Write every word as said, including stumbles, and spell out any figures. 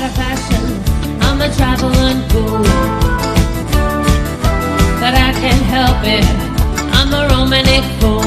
high fashion, I'm a traveling fool. But I can't help it, I'm a romantic fool.